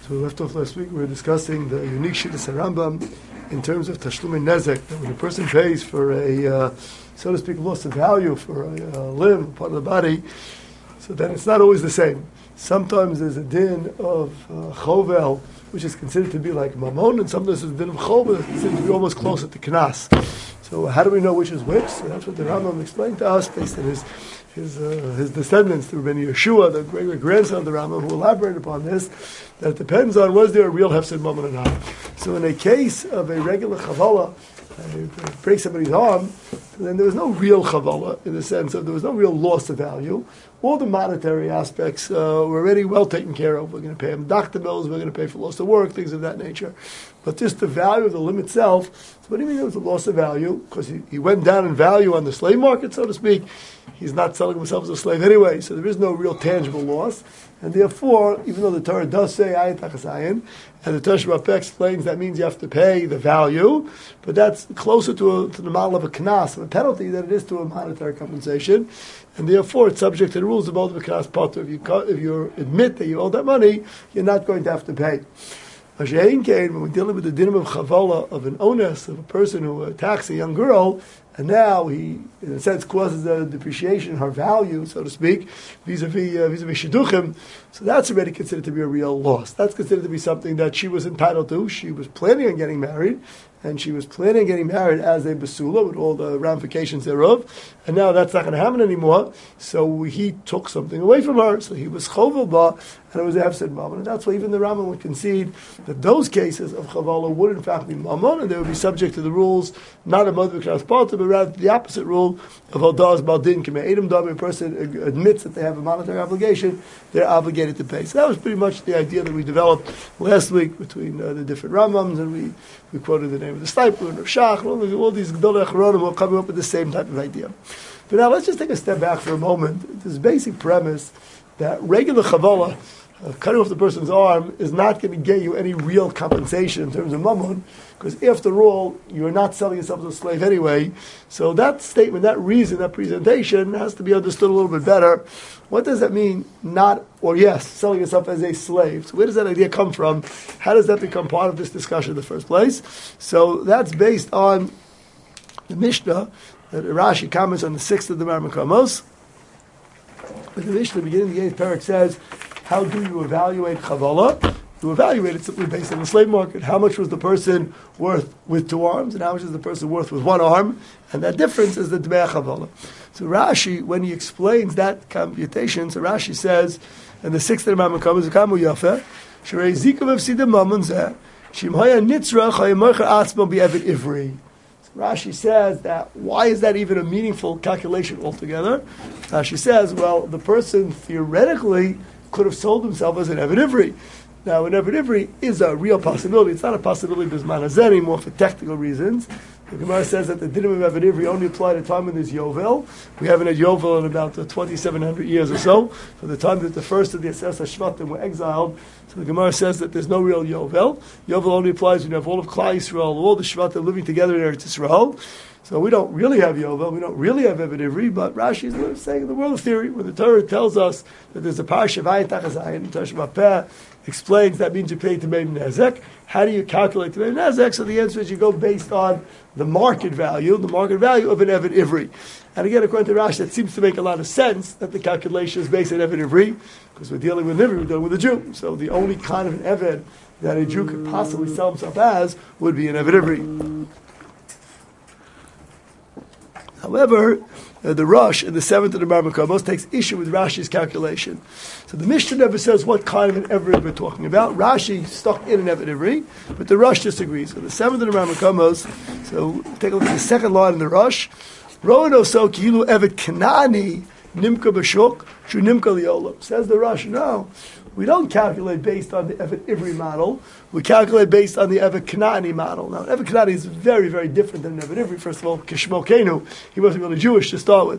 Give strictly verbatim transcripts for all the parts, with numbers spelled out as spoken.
So we left off last week, we were discussing the unique Shittas Rambam in terms of Tashlumei Nezek, that when a person pays for a, uh, so to speak, loss of value for a, a limb, part of the body, so then it's not always the same. Sometimes there's a din of uh, chovel, which is considered to be like mammon, and sometimes there's a din of chovel that's considered to be almost closer to knas. So how do we know which is which? So that's what the Rambam explained to us based on his his uh, his descendants, through Beni Yeshua, the great grandson of the Rambam, who elaborated upon this, that it depends on was there a real hefsed mammon or not. So in a case of a regular chavala, uh, break somebody's arm, then there was no real chavala in the sense of there was no real loss of value. All the monetary aspects uh, were already well taken care of. We're going to pay him doctor bills, we're going to pay for loss of work, things of that nature. But just the value of the limb itself, so what do you mean it was a loss of value? Because he, he went down in value on the slave market, so to speak. He's not selling himself as a slave anyway, so there is no real tangible loss. And therefore, even though the Torah does say Ayin Tachasayin, and the Torah Shabbat explains that means you have to pay the value, but that's closer to, a, to the model of a knas, of a penalty, than it is to a monetary compensation. And therefore, it's subject to the rules of both the knas potter. If you if you admit that you owe that money, you're not going to have to pay. When we're dealing with the dinim of chavala, of an onus, of a person who attacks a young girl, and now he, in a sense, causes a depreciation in her value, so to speak, vis-a-vis, uh, vis-a-vis shidduchim, so that's already considered to be a real loss. That's considered to be something that she was entitled to. She was planning on getting married, and she was planning on getting married as a basula with all the ramifications thereof, and now that's not going to happen anymore, so he took something away from her, so he was chovel ba, and it was a hefsed mammon, and that's why even the Rambam would concede that those cases of chavala would in fact be mammon, and they would be subject to the rules, not of Modeh B'Knas Potter, but rather the opposite rule of Hodaz Baldin K'mei Edom Dami. A person admits that they have a monetary obligation, they're obligated to pay. So that was pretty much the idea that we developed last week between uh, the different Rambams, and we, we quoted the name of the Stipler and of Shach, all, all these Gedolei Achronim were coming up with the same type of idea. But now let's just take a step back for a moment. This basic premise that regular chavala, Uh, cutting off the person's arm, is not going to get you any real compensation in terms of mammon, because after all, you're not selling yourself as a slave anyway. So that statement, that reason, that presentation has to be understood a little bit better. What does that mean? Not, or yes, selling yourself as a slave. So where does that idea come from? How does that become part of this discussion in the first place? So that's based on the Mishnah that Rashi comments on the sixth of the Marmakamos. But the Mishnah, beginning of the eighth parak, says, how do you evaluate chavala? You evaluate it simply based on the slave market. How much was the person worth with two arms, and how much is the person worth with one arm? And that difference is the dmei chavala. So Rashi, when he explains that computation, so Rashi says, and the sixth of the Mamam is kamu yafe, shrei zikav efsidim mammon zeh, shimhaya nitzra chayemocher atzmo be'evet ivri. Rashi says that, why is that even a meaningful calculation altogether? Rashi says, well, the person theoretically could have sold himself as an Eved Ivri. Now, an Eved Ivri is a real possibility. It's not a possibility bisman hazeh anymore for technical reasons. The Gemara says that the dinim of Eved Ivri only apply to the time when there's Yovel. We haven't had Yovel in about uh, twenty-seven hundred years or so. For the time that the first of the Aseret HaShvatim were exiled, so the Gemara says that there's no real Yovel. Yovel only applies when you have all of Klal Yisrael, all the Shvatim living together in Eretz Yisrael. So we don't really have Yovel, we don't really have Eved Ivri, but Rashi is saying in the world of theory, when the Torah tells us that there's a parsha of Ayin Tachasayin, the Torah Shabbat Peh explains that means you pay to Meim Nezek. How do you calculate the Meim Nezek? So the answer is you go based on the market value, the market value of an Eved Ivri. And again, according to Rashi, that seems to make a lot of sense that the calculation is based on Eved Ivri, because we're dealing with an Ivri, we're dealing with a Jew. So the only kind of an Eved that a Jew could possibly sell himself as would be an Eved Ivri. However, uh, the Rosh in the seventh of the Marmakamos takes issue with Rashi's calculation. So the Mishnah never says what kind of an Eved we're talking about. Rashi stuck in an Eved Ivri, but the Rosh disagrees. So the seventh of the Marmakamos, so take a look at the second line in the Rosh. Ro'en oso ki'ilu Eved Kanani nimka b'shuk shu nimka liolam. Says the Rosh, no. We don't calculate based on the Eved Ivri model. We calculate based on the Eved Kanani model. Now, Eved Kanani is very, very different than an Eved Ivri. First of all, Kishmo Kenu, he wasn't really Jewish to start with.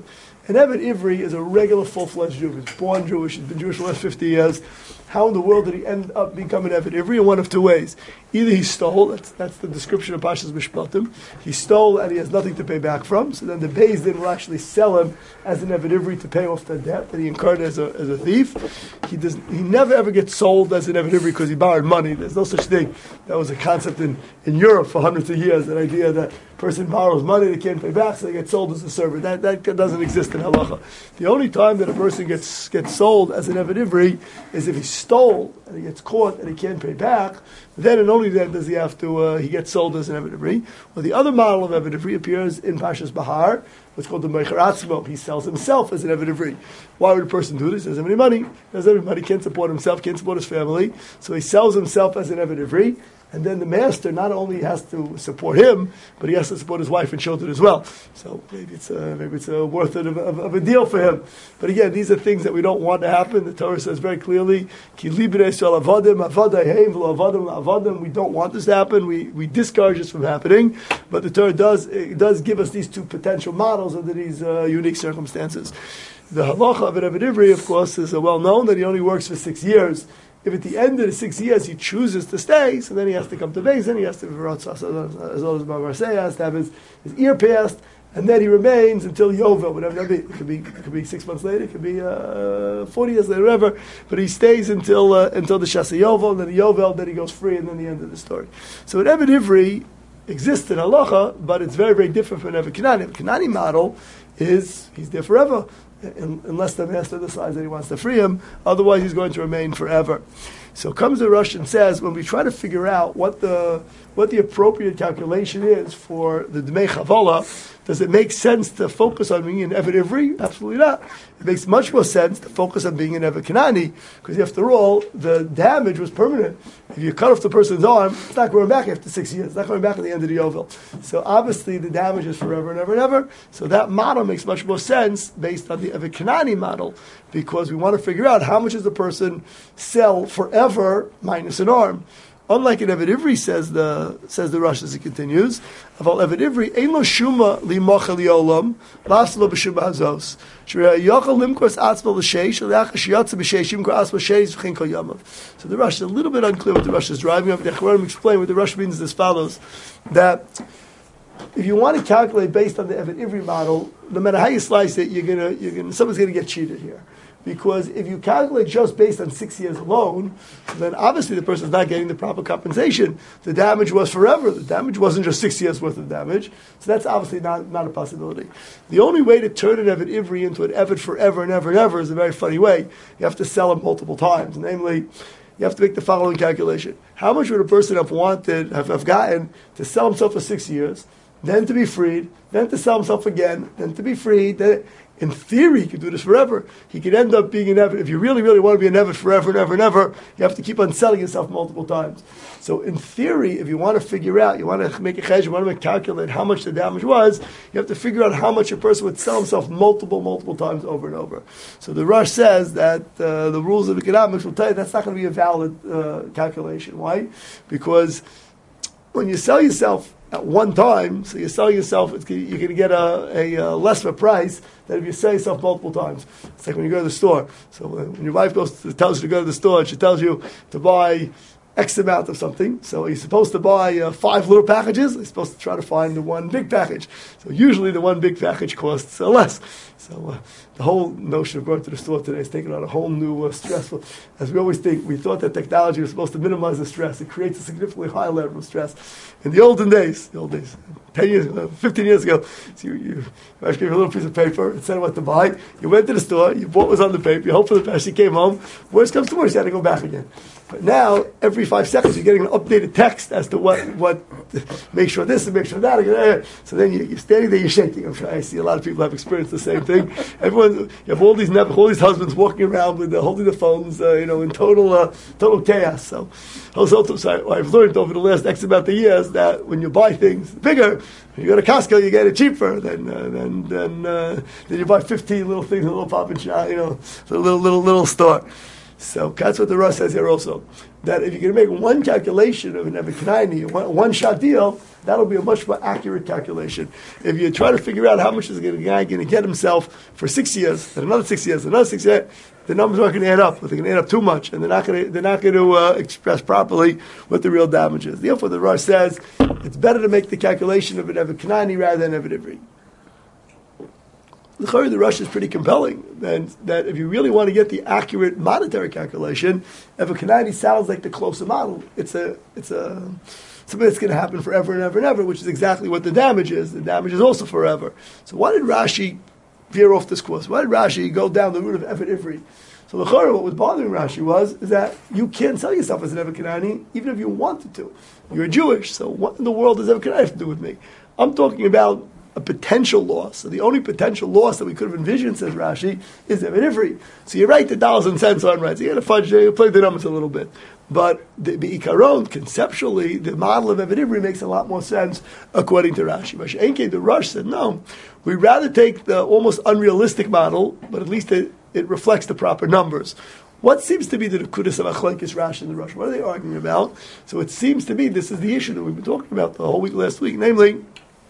An Eved Ivri is a regular full-fledged Jew. He's born Jewish, he's been Jewish for the last fifty years. How in the world did he end up becoming Eved Ivri? In one of two ways. Either he stole, that's, that's the description of Pashas Mishpatim, he stole and he has nothing to pay back from, so then the Beis Din will actually sell him as an Eved Ivri to pay off the debt that he incurred as a, as a thief. He does, he never ever gets sold as an Eved Ivri because he borrowed money. There's no such thing. That was a concept in, in Europe for hundreds of years, that idea that a person borrows money, they can't pay back, so they get sold as a servant. That, that doesn't exist in Halacha. The only time that a person gets, gets sold as an Eved Ivri is if he stole and he gets caught and he can't pay back. Then and only then does he have to, uh, he gets sold as an Eved Ivri. Well, the other model of Eved Ivri appears in Pashas Bahar, what's called the Meicher Atzmo. He sells himself as an Eved Ivri. Why would a person do this? He doesn't have any money. He doesn't have any money, can't support himself, can't support his family. So he sells himself as an Eved Ivri. And then the master not only has to support him, but he has to support his wife and children as well. So maybe it's a, maybe it's a worth it of, of, of a deal for him. But again, these are things that we don't want to happen. The Torah says very clearly, Ki libere Yisrael avadim, avaday heim v'lo avadim la'avadim. We don't want this to happen. We we discourage this from happening. But the Torah does it does give us these two potential models under these uh, unique circumstances. The halacha of an Eved Ivri, of course, is uh, well known that he only works for six years. If at the end of the six years he chooses to stay, so then he has to come to base, then he has to, as well as Bavar Say, has to have his, his ear pierced, and then he remains until Yovel, whatever that be. It could be, it could be six months later, it could be uh, forty years later, whatever. But he stays until uh, until the Shasa Yovel, and then the Yovel, then he goes free, and then the end of the story. So an Eved Ivri exists in Halacha, but it's very, very different from an Eved Kanani. The Kanani model is he's there forever, unless the master decides that he wants to free him. Otherwise, he's going to remain forever. So comes the Rosh and says, when we try to figure out what the what the appropriate calculation is for the Dmei Chavala, does it make sense to focus on being an Eved Ivri? Absolutely not. It makes much more sense to focus on being an Eved Kanani, because after all, the damage was permanent. If you cut off the person's arm, it's not going back after six years. It's not going back at the end of the Yovel. So obviously the damage is forever and ever and ever. So that model makes much more sense based on the Eved Kanani model, because we want to figure out how much does the person sell forever minus an arm. Unlike an Eved Ivri, says the says the Rosh as it continues, Aval Eved Ivri ein lo shuma limachal yolam laslo b'shuma hazos sheyachal limkos atzmal l'sheish leach sheyatz b'sheishim kor atzmal sheish v'chein kol yamav. So the Rosh is a little bit unclear what the Rosh is driving up. The Chachamim explain what the Rosh means as follows: that if you want to calculate based on the Eved Ivri model, no matter how you slice it, you're gonna you're gonna someone's gonna get cheated here. Because if you calculate just based on six years alone, then obviously the person's not getting the proper compensation. The damage was forever. The damage wasn't just six years worth of damage. So that's obviously not, not a possibility. The only way to turn an Eved Ivri into an Eved forever and ever and ever is a very funny way. You have to sell him multiple times. Namely, you have to make the following calculation. How much would a person have wanted, have, have gotten to sell himself for six years, then to be freed, then to sell himself again, then to be freed, then... In theory, he could do this forever. He could end up being an Eved. If you really, really want to be an Eved forever and ever and ever, you have to keep on selling yourself multiple times. So in theory, if you want to figure out, you want to make a cheshbon, you want to calculate how much the damage was, you have to figure out how much a person would sell himself multiple, multiple times over and over. So the Rosh says that uh, the rules of economics will tell you that's not going to be a valid uh, calculation. Why? Because when you sell yourself at one time, so you're selling yourself, it's, you're going to get a, a, a less of a price than if you sell yourself multiple times. It's like when you go to the store. So when your wife goes to, tells you to go to the store, she tells you to buy X amount of something. So you're supposed to buy uh, five little packages. You're supposed to try to find the one big package. So usually the one big package costs uh, less. So uh, the whole notion of going to the store today is taking on a whole new uh, stressful. As we always think, we thought that technology was supposed to minimize the stress. It creates a significantly higher level of stress. In the olden days, the old days, ten years, uh, fifteen years ago, so you, you, you actually gave a little piece of paper and said what to buy. You went to the store, you bought what was on the paper, you hoped for the best, you came home. Worst comes to worst, you had to go back again. But now, every five seconds, you're getting an updated text as to what, what make sure this and make sure that. So then you, you're standing there, you're shaking. I'm sure I see a lot of people have experienced the same thing. Everyone, you have all these all these husbands walking around with uh, holding the phones, uh, you know, in total uh, total chaos. So, also, so I've learned over the last X amount of years that when you buy things bigger, when you go to Costco, you get it cheaper than uh, than than, uh, than you buy fifteen little things in a little pop and shop, you know, a little little little store. So that's what the Rosh says here also. That if you're going to make one calculation of an Evikanaini, one, one shot deal, that'll be a much more accurate calculation. If you try to figure out how much is a guy going to get himself for six years, then another six years, another six years, the numbers aren't going to add up. But they're going to add up too much, and they're not going to they're not going to uh, express properly what the real damage is. Therefore, the Rosh says it's better to make the calculation of an Evikanaini rather than Evid Ivri. The Rosh is pretty compelling. And that if you really want to get the accurate monetary calculation, Evikanaini sounds like the closer model. It's a it's a something that's going to happen forever and ever and ever, which is exactly what the damage is. The damage is also forever. So why did Rashi veer off this course? Why did Rashi go down the route of Evid Ivri? So the Chorah, what was bothering Rashi was is that you can't sell yourself as an Evikanaini even if you wanted to. You're Jewish, so what in the world does Evikanaini have to do with me? I'm talking about a potential loss. So the only potential loss that we could have envisioned, says Rashi, is Evid Ivri. So you're right, the dollars and cents aren't right. So you got to fudge, you play the numbers a little bit. But the Ikaron, conceptually, the model of Evid Ivri makes a lot more sense according to Rashi. Rashi Enke, the Rosh said, no, we'd rather take the almost unrealistic model, but at least it, it reflects the proper numbers. What seems to be the Nekudas of Achlekes Rashi and the Rosh? What are they arguing about? So it seems to be this is the issue that we've been talking about the whole week last week, namely,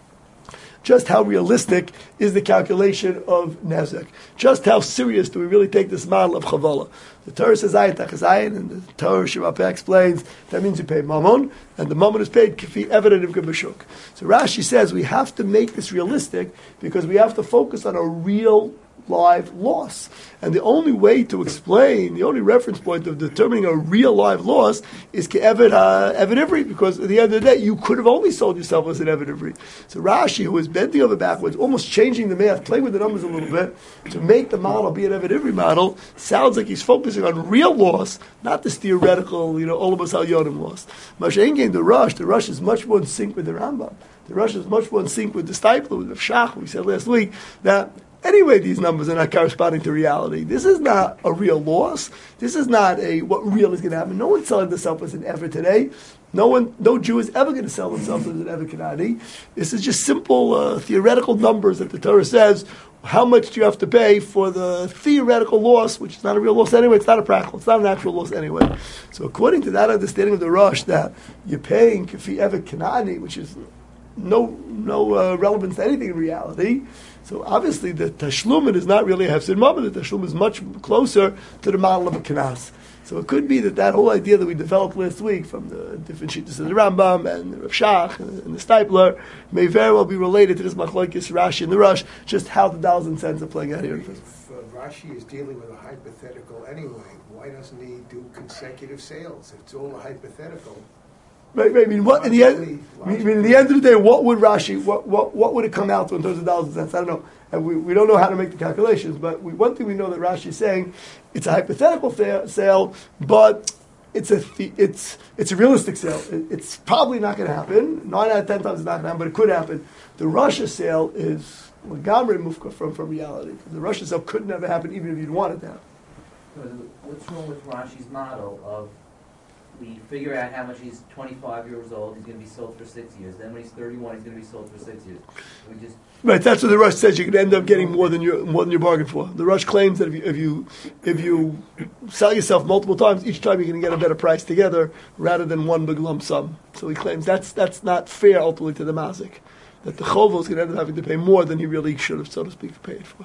just how realistic is the calculation of Nezek? Just how serious do we really take this model of Chavala? The Torah says Ayin Tachazayin, and the Torah Shemapeh explains that means you pay Mammon, and the Mammon is paid Kifi Evident of B'Shuk. So Rashi says we have to make this realistic because we have to focus on a real live loss. And the only way to explain, the only reference point of determining a real live loss is Ke'evid uh, Evid Ivri, because at the end of the day, you could have only sold yourself as an Evid Ivri. So Rashi, who is bending over backwards, almost changing the math, playing with the numbers a little bit, to make the model be an Evid Ivri model, sounds like he's focusing on real loss, not this theoretical, you know, Olabas Al Yodim loss. Mashengen, the Rosh, the Rosh is much more in sync with the Rambam. The Rosh is much more in sync with the Steipler, with the Shach, we said last week, that anyway, these numbers are not corresponding to reality. This is not a real loss. This is not a what real is going to happen. No one's selling themselves as an ever today. No one, no Jew is ever going to sell themselves as an ever Kanani. This is just simple uh, theoretical numbers that the Torah says. How much do you have to pay for the theoretical loss, which is not a real loss anyway? It's not a practical. It's not an actual loss anyway. So according to that understanding of the Rosh, that you're paying Kafi ever Kanani, which is no no uh, relevance to anything in reality. So obviously the Tashlumin is not really a Hefsid Mammon. The Tashlumin is much closer to the model of a Kanas. So it could be that that whole idea that we developed last week from the different sheets of the Rambam and the Rav Shach and the Steipler may very well be related to this Machlokes Rashi and the Rosh, just how the dollars and cents are playing out here. If uh, Rashi is dealing with a hypothetical anyway, why doesn't he do consecutive sales? If it's all a hypothetical. Right, right. I mean, what in the end? I mean, in the end of the day, what would Rashi? What, what, what would it come out to in terms of dollars and cents? I don't know, and we, we don't know how to make the calculations. But we, one thing we know that Rashi is saying, it's a hypothetical fa- sale, but it's a th- it's it's a realistic sale. It, it's probably not going to happen. Nine out of ten times it's not going to happen, but it could happen. The Russia sale is Gamre Mufka from from reality. The Russia sale could never happen, even if you'd want it to happen. What's wrong with Rashi's model of? We figure out how much he's twenty-five years old, he's going to be sold for six years. Then when he's thirty-one, he's going to be sold for six years. We just right. That's what the Rush says. You can end up getting more than you more than you bargained for. The Rush claims that if you if you if you sell yourself multiple times, each time you're going to get a better price together rather than one big lump sum. So he claims that's that's not fair ultimately to the mazik. That the chovel is going to end up having to pay more than he really should have, so to speak, paid for.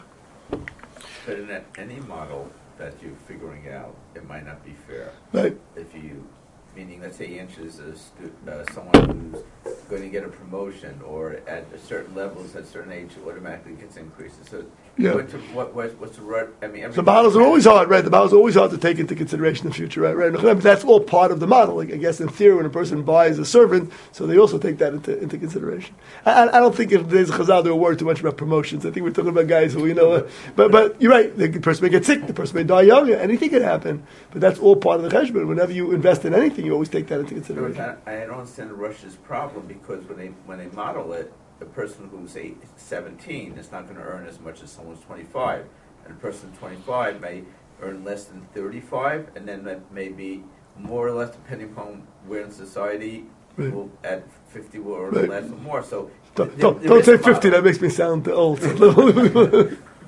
But in any model that you're figuring out, it might not be fair. Right. If you Meaning, let's say Inch is a stu- uh, someone who's going to get a promotion, or at a certain levels, at a certain age, automatically gets increases. So, yeah. what to, what, what, what's the right? I mean, the models are always hard, right? The models are always hard to take into consideration the future, right? Right. But that's all part of the model. Like, I guess in theory, when a person buys a servant, so they also take that into, into consideration. I, I don't think in today's Chazal they were worried too much about promotions. I think we're talking about guys who, you know, uh, but but you're right. The person may get sick. The person may die young. Anything can happen. But that's all part of the cheshbon. Whenever you invest in anything, you always take that into consideration. I, I don't understand the Russia's problem, because when they when they model it, the person who's eight, seventeen is not going to earn as much as someone who's twenty-five, and a person twenty-five may earn less than thirty-five, and then that may be more or less depending upon where in society. Right. Will at fifty will earn right. less or more. So don't, don't, don't say fifty. That makes me sound old. The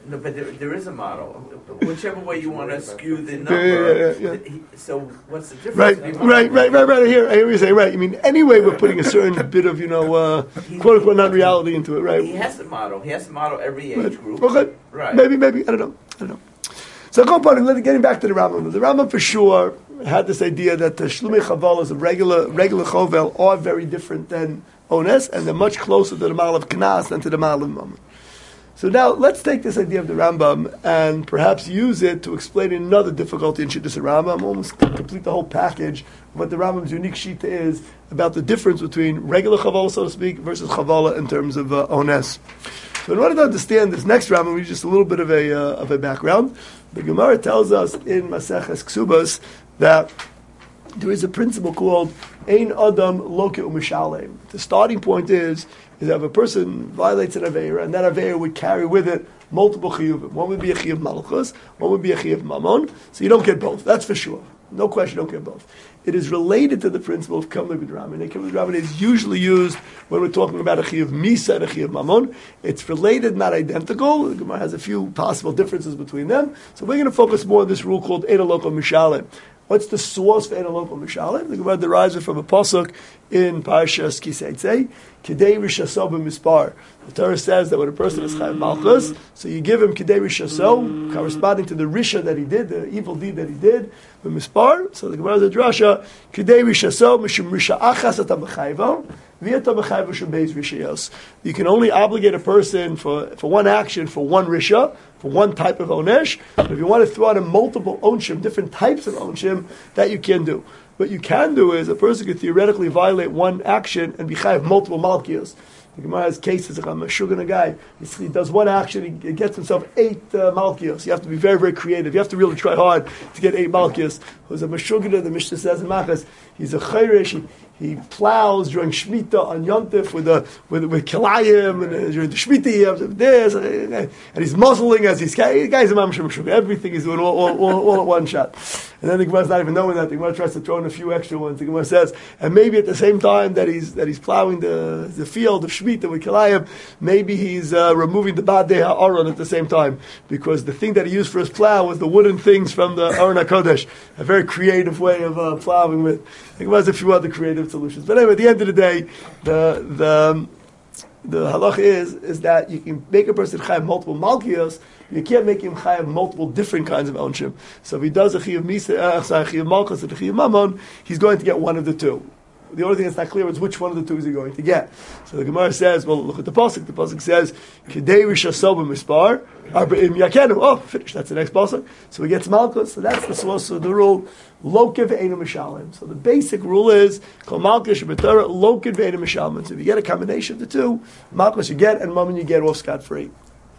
No, but there, there is a model. Whichever way you want to skew the Yeah, number. yeah, yeah, yeah. he- So what's the difference? Right, between right, model? right, right, right. I hear, I hear you say, right. You mean, anyway, we're putting a certain bit of, you know, uh, quote unquote, not reality into it, right? He has to model. He has to model every age Right. group. Okay. Right. Maybe, maybe. I don't know. I don't know. So, getting back to the Rambam. The Rambam for sure had this idea that the Shlumei Chavalas of regular regular Chovel are very different than Ones, and they're much closer to the Mal of Knas than to the Mal of Mammon. So now let's take this idea of the Rambam and perhaps use it to explain another difficulty in Shittas Rambam, almost complete the whole package of what the Rambam's unique Shita is about the difference between regular Chavala, so to speak, versus Chavala in terms of uh, Ones. So in order to understand this next Rambam, we need just a little bit of a uh, of a background. The Gemara tells us in Maseches Ksubas that there is a principle called Ein Adam Loke U'Mishalem. The starting point is is that if a person violates an Aveira, and that Aveira would carry with it multiple chiyuvim. One would be a chiyuv malchus, one would be a chiyuv mammon. So you don't get both. That's for sure. No question, you don't get both. It is related to the principle of kamli b'dramin. And kamli b'dramin is usually used when we're talking about a chiyuv misa and a chiyuv mammon. It's related, not identical. The Gemara has a few possible differences between them. So we're going to focus more on this rule called Ein Aloko Mishalem. What's the source for Ein Aloko Mishalem? The Gemara derives it from a pasuk in Parashas Kiseitzei. Kidei Rishaso b'mispar. The Torah says that when a person is chayav malchus, so you give him Kidei Rishaso, corresponding to the risha that he did, the evil deed that he did, b'mispar. So the Gemara is a drasha, Kidei Rishaso mishum risha achas atam b'chayvo, v'yatam b'chayvo shem beis rishayos. You can only obligate a person for, for one action, for one risha, for one type of onesh. But if you want to throw out in multiple onshim, different types of onshim, that you can do. What you can do is a person could theoretically violate one action and be chayav multiple malkios. The Gemara has cases like I'm a shugana guy. He does one action, he gets himself eight uh, malkios. You have to be very, very creative. You have to really try hard to get eight malkios. Who's a meshugana? The Mishnah says in Machas, he's a chayresh. He, he plows during Shemitah on Yontif with the with with kilayim, and uh, during the Shemitah he has this, and he's muzzling as he's the guy's a mamshim. Everything he's doing all, all, all, all at one shot. And then the Gemara's not even knowing that. The Gemara tries to throw in a few extra ones. The Gemara says, and maybe at the same time that he's that he's plowing the the field of Shemitah with kilayim, maybe he's uh, removing the badei ha'aron at the same time, because the thing that he used for his plow was the wooden things from the Aron HaKodesh. A very creative way of uh, plowing with. The Gemara has a few other creative solutions. But anyway, at the end of the day, the the the halach is is that you can make a person chayav multiple malkios. You can't make him chayav multiple different kinds of onshim. So if he does a chiyuv misa, uh, sorry, chiyuv malchus and a chiyuv mammon, he's going to get one of the two. The only thing that's not clear is which one of the two is he going to get. So the Gemara says, well, look at the pasuk. The pasuk says, "Kidei rishaso b'mispar arba'im yakenu." Oh, finish. That's the next pasuk. So he gets malchus. So that's the source of the rule. Lokev ve'enu mishalim. So the basic rule is kol malchus sheb'torah lokev ve'enu mishalim. So if you get a combination of the two, malchus you get and mammon you get off scot free.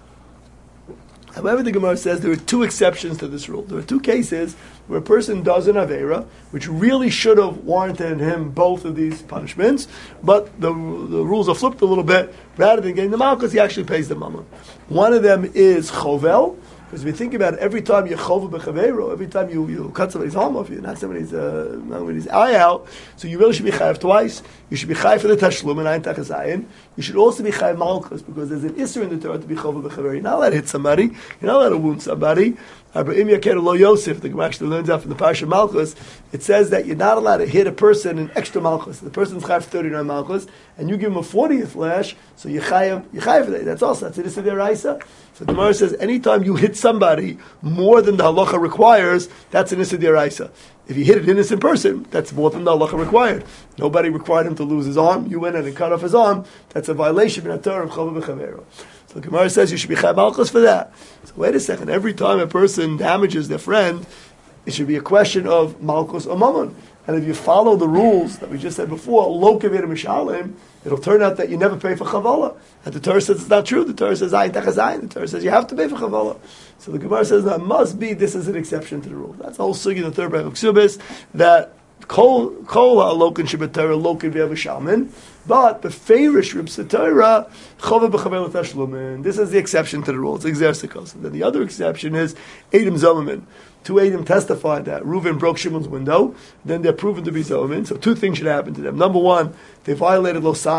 However, the Gemara says there are two exceptions to this rule. There are two cases where a person does an Aveira, which really should have warranted him both of these punishments, but the, the rules are flipped a little bit. Rather than getting the Malchus, he actually pays the Mammon. One of them is Chovel, because if you think about it, every time you chovel b'chaveiro, every time you, you cut somebody's arm off, you knock somebody's, uh, somebody's eye out, so you really should be chayav twice. You should be chayav for the tashlum and ayin tachazayin. You should also be chayav malchus, because there's an isser in the Torah to be chovel b'chaveiro. You're not allowed to hit somebody. You're not allowed to wound somebody. Abraham Yaker lo Yosef, the Gemara actually learns out from the Parsha Malchus. It says that you're not allowed to hit a person in extra Malchus. The person's chayav thirty-nine Malchus, and you give him a fortieth lash, so you chayav, you chayav for that. That's also, that's it. It's a deraisa. So the Gemara says, anytime you hit somebody more than the halacha requires, that's an issa deraisa. If you hit an innocent person, that's more than the halacha required. Nobody required him to lose his arm. You went in and cut off his arm. That's a violation in a Torah of Chava b'Chavero. So the Gemara says you should be chayav malchus for that. So wait a second. Every time a person damages their friend, it should be a question of malchus or mammon. And if you follow the rules that we just said before, lo kavir mishalim, it'll turn out that you never pay for chavala. And the Torah says it's not true. The Torah says ayin tachazayin. The Torah says you have to pay for chavala. So the Gemara says that must be this is an exception to the rule. That's the whole sugi in the third bracha of Ksubis, that kol kol ha'alokin shebetara lokin v'yavashalmin, but the favorish rib satira chova b'chavel tashlumin. This is the exception to the rule. It's exercicos. And then the other exception is Edom Zolomon. Two Edom testified that Reuven broke Shimon's window. Then they're proven to be Zolomon. So two things should happen to them. Number one, they violated Losana.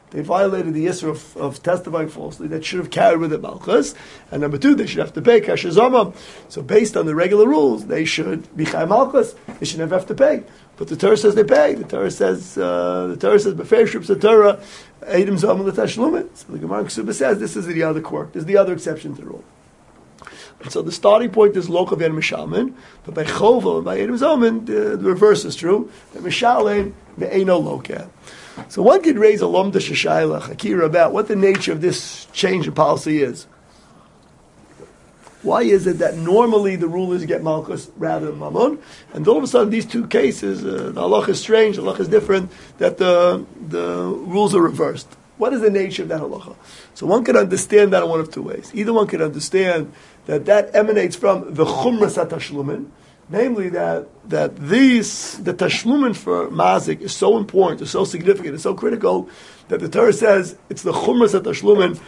they violated the Yisra of, of testifying falsely. That should have carried with it Malchus. And number two, they should have to pay Kasher Zomam. So based on the regular rules, they should be Chai Malchus. They should never have to pay. But the Torah says they pay. The Torah says, uh, the Torah says, B'fei Shrips the Torah, Eidim Zomam L'Tashlumin. So the Gemara in Ksuba says this is the other quirk. This is the other exception to the rule. And so the starting point is Lokav and Mishalmin, but by Chovel and by Eidim Zomam, the, the reverse is true. That Mishalin, Me'eno Lokeh. So one could raise a lomda shashayla, akira, about what the nature of this change in policy is. Why is it that normally the rule is get malchus rather than mammon, and all of a sudden these two cases, uh, the halach is strange, the halach is different, that the the rules are reversed. What is the nature of that halacha? So one can understand that in one of two ways. Either one can understand that that emanates from the chumras hatashlumin, namely that that these the tashlumin for mazik is so important, is so significant, is so critical that the Torah says it's the chumras hatashlumin,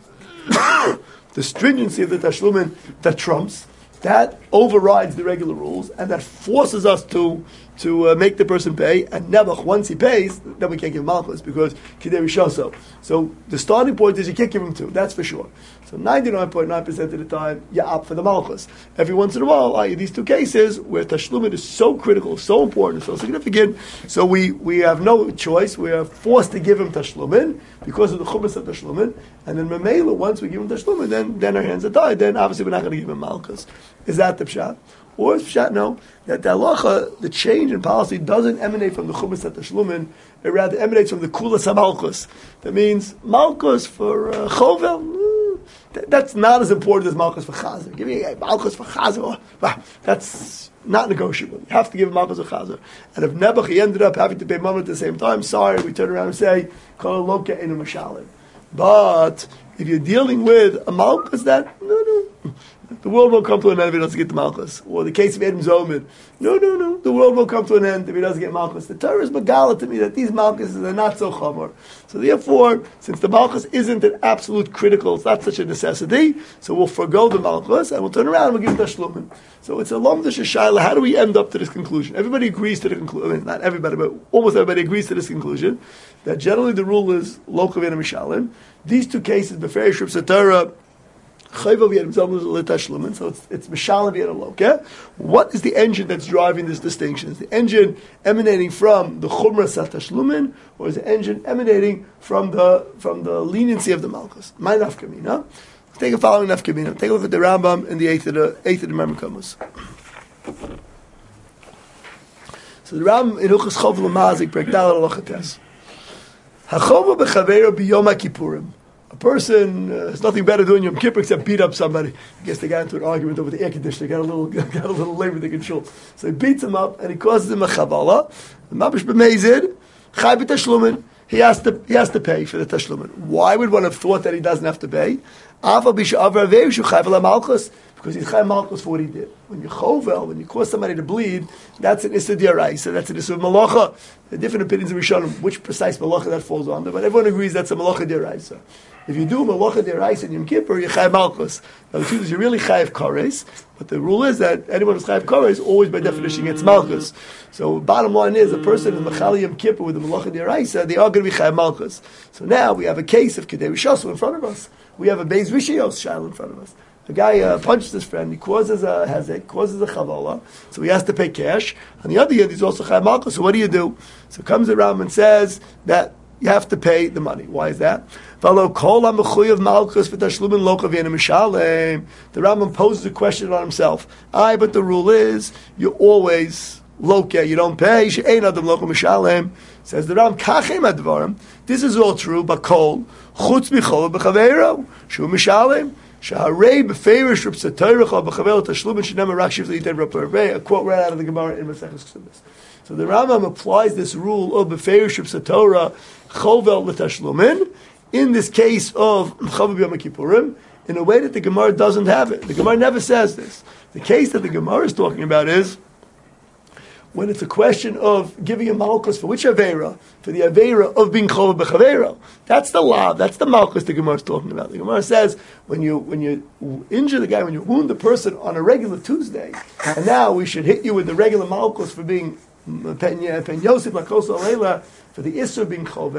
the stringency of the tashlumin that trumps, that overrides the regular rules, and that forces us to to uh, make the person pay. And Nebuch, once he pays, then we can't give him malchus because kidei rishoso. So the starting point is you can't give him two. That's for sure. So ninety-nine point nine percent of the time, you're up for the malchus. Every once in a while, I, these two cases where tashlumin is so critical, so important, so significant, so we, we have no choice. We are forced to give him tashlumin because of the chumras of tashlumin. And then memela, once we give him tashlumin, then then our hands are tied. Then obviously we're not going to give him malchus. Is that the pshat? Or is pshat no? That the halacha, the change in policy, doesn't emanate from the chumras at tashlumin. It rather emanates from the kulas hamalchus. That means malchus for uh, chovel. Mm, th- that's not as important as malchus for chazer. Give me a malchus for chazer. Wow, that's not negotiable. You have to give malchus for chazer. And if Nebuch he ended up having to pay mammon at the same time, sorry, we turn around and say kol loka enu mashalim. But if you're dealing with a malchus, that no, no. The world will come to an end if he doesn't get the malchus. Or the case of Edom Zomin. No, no, no. The world will come to an end if he doesn't get malchus. The Torah is megala to me that these malchuses are not so chamor. So therefore, since the malchus isn't an absolute critical, it's not such a necessity, so we'll forego the malchus and we'll turn around and we'll give it tashlumin. So it's a lomda shashayla. How do we end up to this conclusion? Everybody agrees to the conclusion. I mean, not everybody, but almost everybody agrees to this conclusion that generally the rule is lokav and mishalim. These two cases, befei shrips Torah, so it's it's Mishalim Yedalok. What is the engine that's driving this distinction? Is the engine emanating from the Chumras Tashlumin, or is the engine emanating from the from the leniency of the Malchus? My nafkamina. Take a following nafkamina. Take a look at the Rambam in the eighth of the eighth of the Memrakamus. So the Rambam in Hilchos Chov L'Mazik Brekdal Alochates. Hachova b'chaveiro b'yom HaKippurim. A person uh, has nothing better to do in Yom Kippur except beat up somebody. I guess they got into an argument over the air conditioner. Got a little, got a little labor they can show. So he beats him up and he causes him a chavala. The mabish b'meizid chay b'tashlumin. He has to, he has to pay for the tashlumin. Why would one have thought that he doesn't have to pay? Afa b'sha'avar aveiv shu chay v'la malchus. Because he's chay malchus for what he did. When you chovel, when you cause somebody to bleed, that's an issa d'oraisa, that's an issa malacha. There are different opinions in Rishonim which precise malacha that falls under, but everyone agrees that's a malacha d'oraisa. If you do malacha d'oraisa in Yom Kippur, you're chay malchus. Now the truth is you're really chay kares, but the rule is that anyone who's chay kares always by definition gets malchus. So bottom line is, a person in Machali Yom Kippur with the malacha d'oraisa, they are going to be chay malchus. So now we have a case of kedei rishosu in front of us. We have a beis rishiyos shayl in front of us. The guy uh, punched his friend. He causes a hezek, causes a chavala, so he has to pay cash. On the other hand, he's also chay malchus. So what do you do? So comes around and says that you have to pay the money. Why is that? The Rambam poses a question on himself. Aye, but the rule is you always loke, you don't pay. Says the Rambam, kachem advarim. This is all true, but kol chutz michol b'chaveiro shu mishalem. A quote right out of the Gemara in Maseches Ksubis. So the Rambam applies this rule of Beferish Satorah Chovel L'Tashlumin in this case of Chavav Yom Kippurim in a way that the Gemara doesn't have it. The Gemara never says this. The case that the Gemara is talking about is when it's a question of giving a malchus for which Aveira? For the Aveira of being Chovav B'Chaveiro. That's the law, that's the malchus the Gemara is talking about. The Gemara says, when you when you injure the guy, when you wound the person on a regular Tuesday, and now we should hit you with the regular malchus for being Pen Yosef Lakos Alela, for the Isser being Chovel,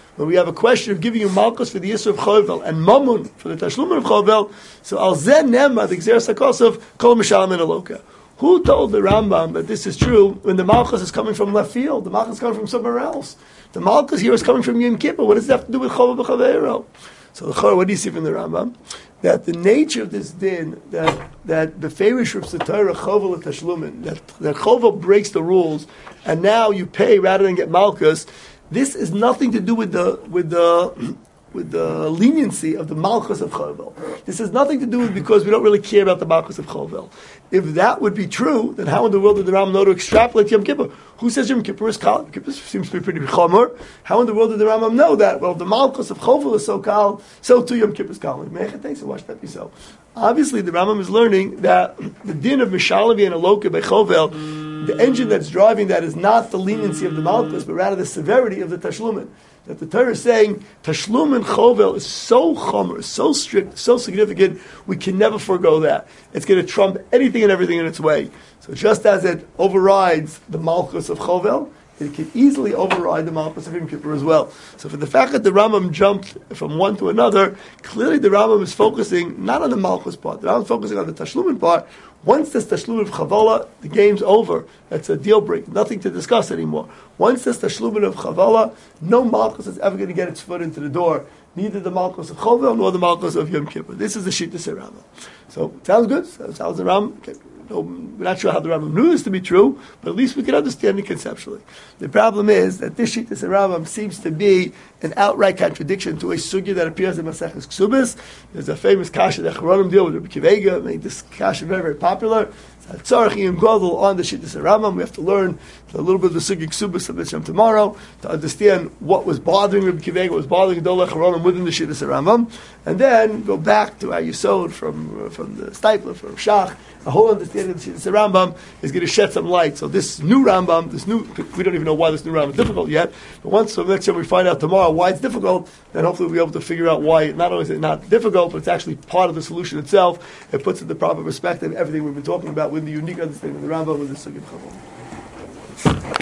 when we have a question of giving you malchus for the Yisur of Chovel and mamun for the Tashlumin of Chovel, so al zeh nema, the Gzeras HaKosov, kol mishalim in aloka. Who told the Rambam that this is true when the malchus is coming from left field? The malchus is coming from somewhere else. The malchus here is coming from Yom Kippur. What does that have to do with Chovel b'Chaveiro? So the Chor, what do you see from the Rambam? That the nature of this din, that that beferish Reb Satira Chovel and Tashlumin, that that Chovel breaks the rules, and now you pay rather than get malchus. This is nothing to do with the with the with the leniency of the malchus of Chovel. This has nothing to do with because we don't really care about the malchus of Chovel. If that would be true, then how in the world did the Rambam know to extrapolate Yom Kippur? Who says Yom Kippur is kal? Yom Kippur seems to be pretty chomer. How in the world did the Rambam know that? Well, the malchus of Chovel is so kal, so too Yom Kippur is kal. Mechat thinks, so why should that be so? Obviously, the Rambam is learning that the din of Mishalavi and Aloka by Chovel, the engine that's driving that is not the leniency of the malchus, but rather the severity of the tashlumin. That the Torah is saying tashlumin chovel is so chomer, so strict, so significant, we can never forego that. It's going to trump anything and everything in its way. So just as it overrides the malchus of chovel, it can easily override the malchus of Yom Kippur as well. So for the fact that the Rambam jumped from one to another, clearly the Rambam is focusing not on the malchus part, the Rambam is focusing on the tashlumin part. Once this tashlumin of Chavala, the game's over. That's a deal break. Nothing to discuss anymore. Once this tashlumin of Chavala, no malchus is ever going to get its foot into the door. Neither the malchus of Chovel nor the malchus of Yom Kippur. This is the Shittas Rambam. So it sounds good. So it sounds the Rambam. Okay. No, we're not sure how the Rambam knew this to be true, but at least we can understand it conceptually. The problem is that this Shittas Rambam seems to be an outright contradiction to a sugya that appears in Maseches Ksubis. There's a famous kasha that Choronim deal with Rabbi Kivega, made this kasha very, very popular. Tzarech Iyum Godel on the Shittas Rambam. We have to learn a little bit of the sugya Ksubis of Mitzvah tomorrow to understand what was bothering Rabbi Kivega, what was bothering Dolech Choronim within the Shittas Rambam, and then go back to our Yisod from uh, from the Stipler, from Shach. A whole understanding of the Shittas Rambam is going to shed some light. So this new Rambam, this new, we don't even know why this new Rambam is difficult yet, but once, so next time we find out tomorrow why it's difficult, then hopefully we'll be able to figure out why, not only is it not difficult, but it's actually part of the solution itself. It puts it in the proper perspective everything we've been talking about with the unique understanding of the Rambam with the Sugya Chavon.